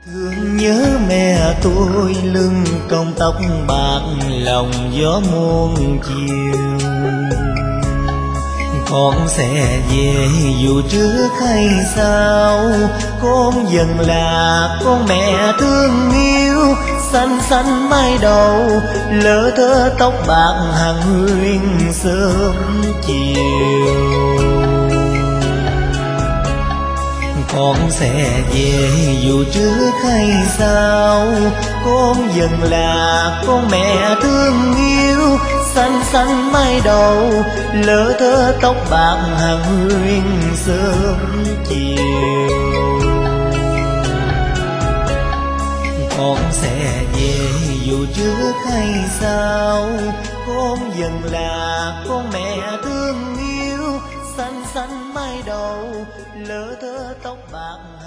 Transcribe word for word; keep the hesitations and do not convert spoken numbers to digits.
Thương nhớ mẹ tôi lưng cong tóc bạc lòng gió muôn chiều. Con sẽ về dù trước hay sao, con dần là con mẹ thương yêu. Xanh xanh mái đầu lỡ thơ tóc bạc hàng huyền sớm chiều. Con sẽ về dù trước hay sao, con dần là con mẹ thương yêu. Xanh xanh mái đầu lỡ thơ tóc bạc hàng huyền sớm chiều. Con sẽ về dù trước hay sao, con dần là con mẹ thương yêu. Xanh xanh mái đầu lỡ thơ tóc bạc